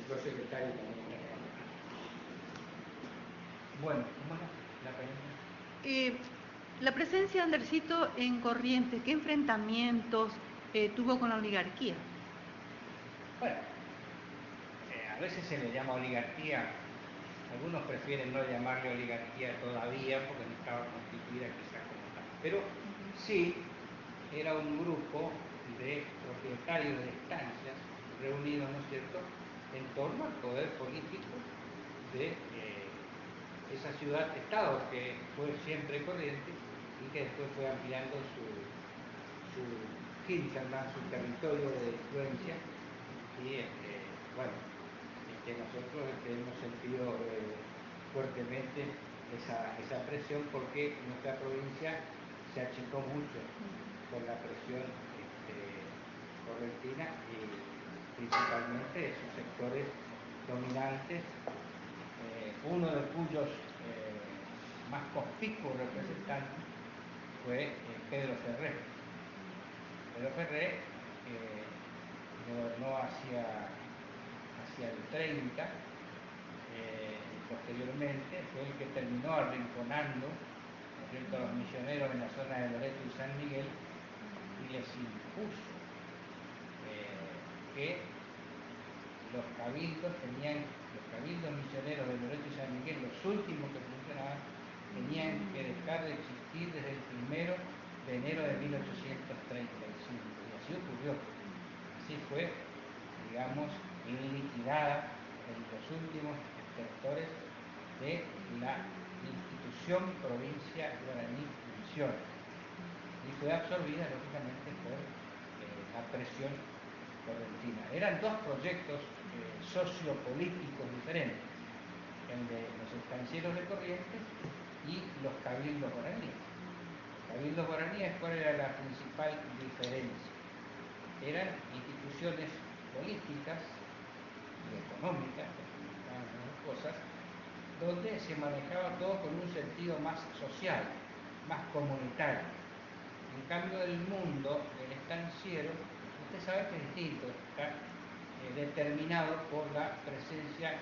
los secretarios también. Bueno, ¿cómo era la pregunta? La presencia de Andersito en Corrientes, ¿qué enfrentamientos tuvo con la oligarquía? Bueno, a veces se le llama oligarquía, algunos prefieren no llamarle oligarquía todavía porque no estaba constituida quizás como tal, pero sí era un grupo de propietarios de estancias reunidos, ¿no es cierto?, en torno al poder político de esa ciudad-estado que fue siempre Corrientes y que después fue ampliando su hinterland, su territorio de influencia y bueno, nosotros hemos sentido fuertemente esa presión porque nuestra provincia se achicó mucho por la presión correntina y principalmente sus sectores dominantes, uno de cuyos más conspicuos representantes fue Pedro Ferré. Pedro Ferré gobernó hacia el 30, y posteriormente fue el que terminó arrinconando a los misioneros en la zona de Loreto y San Miguel y les impuso que los cabildos misioneros de Loreto y San Miguel, los últimos que funcionaban, tenían que dejar de existir desde el 1 de enero de 1835. Y así ocurrió. Así fue, digamos, liquidada en los últimos estertores de la institución Provincia Guaraní Misiones. Y fue absorbida, lógicamente, por la presión correntina. Eran dos proyectos sociopolíticos diferentes, el de los estancieros de Corrientes y los cabildos guaraníes. Los cabildos guaraníes, ¿cuál era la principal diferencia? Eran instituciones políticas y económicas, las cosas, donde se manejaba todo con un sentido más social, más comunitario. En cambio, el mundo del estanciero, usted sabe que es distinto, está determinado por la presencia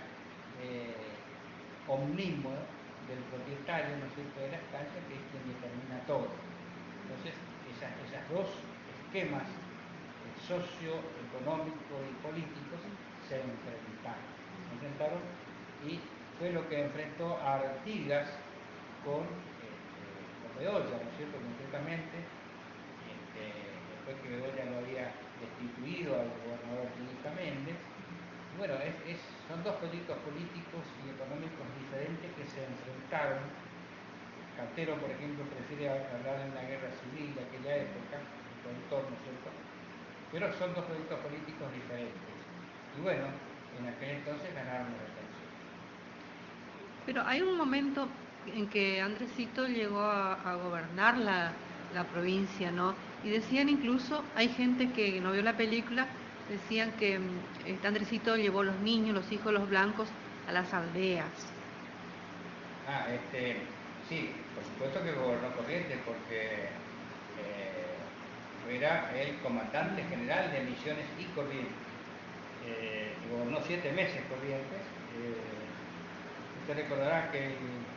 omnímoda del propietario, ¿no es cierto?, de la estancia, que es quien determina todo. Entonces, esas dos esquemas socioeconómicos y políticos se enfrentaron y fue lo que enfrentó a Artigas con Bedoya, ¿no es cierto?, concretamente, después que Bedoya lo había destituido al gobernador Quinta Méndez. Y bueno, son dos proyectos políticos y económicos diferentes que se enfrentaron. Cantero, por ejemplo, prefiere hablar de una guerra civil de aquella época, el autor, ¿no es cierto?, pero son dos proyectos políticos diferentes. Y bueno, en aquel entonces ganaron los estancieros. Pero hay un momento en que Andresito llegó a gobernar la provincia, ¿no? Y decían incluso, hay gente que no vio la película, decían que Andresito llevó los niños, los hijos, los blancos a las aldeas. Sí, por supuesto que gobernó Corrientes porque era el comandante general de Misiones y Corrientes. Y gobernó 7 meses Corrientes. Usted recordará que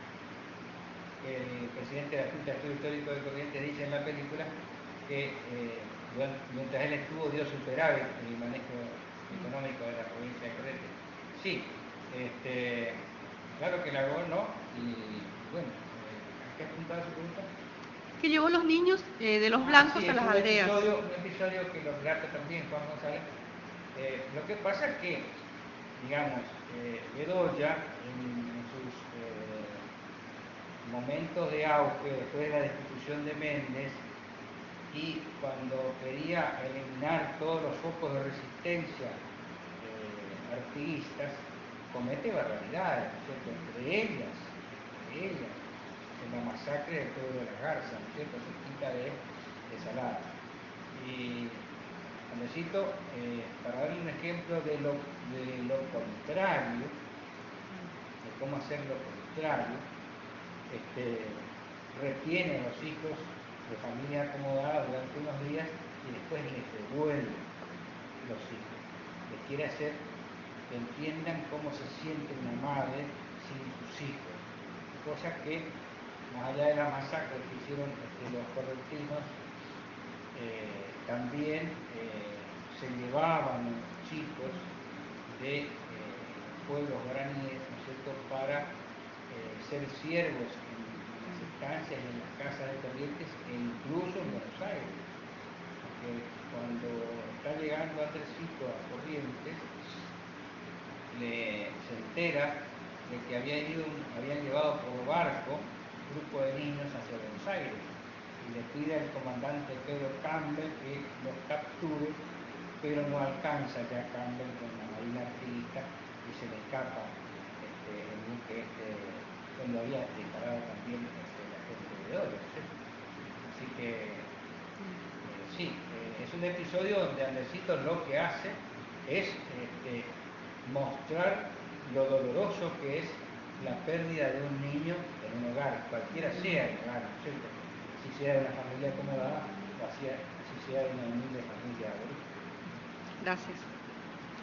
el presidente de la Junta de Estudio Histórico de Corrientes dice en la película que mientras él estuvo dio superávit en el manejo económico de la provincia de Corrientes. Sí, claro que la gobernó y bueno, ¿a qué apuntaba su pregunta? Que llevó los niños de los blancos sí, a es las un aldeas. episodio que lo relata también Juan González. Lo que pasa es que, digamos, Bedoya en sus momentos de auge, después de la destitución de Méndez, y cuando quería eliminar todos los focos de resistencia artiguistas, comete barbaridades, ¿no es cierto?, entre ellas, en la masacre del pueblo de las Garzas, ¿no es cierto?, cerquita de Salada. Y Andresito, para darle un ejemplo de lo contrario, de cómo hacer lo contrario, retiene a los hijos de familia acomodada durante unos días y después les devuelve los hijos. Les quiere hacer que entiendan cómo se siente una madre sin sus hijos, cosa que, más allá de la masacre que hicieron los correntinos, también se llevaban los chicos de pueblos guaraníes, ¿no es cierto?, para ser siervos en las estancias y en las casas de Corrientes e incluso en Buenos Aires. Porque cuando está llegando Andresito a Corrientes, se entera de que habían llevado por barco un grupo de niños hacia Buenos Aires y le pide al comandante Pedro Campbell que los capture, pero no alcanza ya Campbell con la marina artiguista y se le escapa el buque donde había disparado también la gente de Oro, ¿sí? Así que sí, es un episodio donde Andresito lo que hace es mostrar lo doloroso que es la pérdida de un niño en un hogar, cualquiera sea el hogar, ¿no es cierto? Si sea de una familia acomodada o si sea de una humilde familia aborigen. Gracias.